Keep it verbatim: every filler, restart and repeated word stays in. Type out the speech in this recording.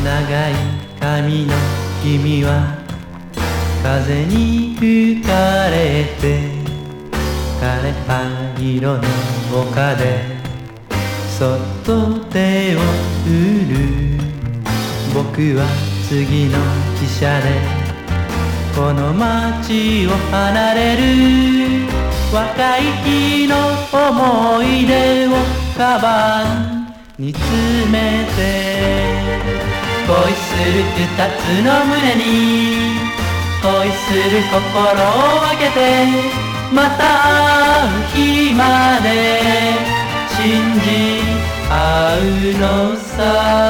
長い髪の君は風に吹かれて枯れ葉色の丘でそっと手を振る。僕は次の汽車でこの街を離れる。若い日の思い出をカバンに詰めて恋する二つの胸に恋する心を分けてまた会う日まで信じ合うのさ。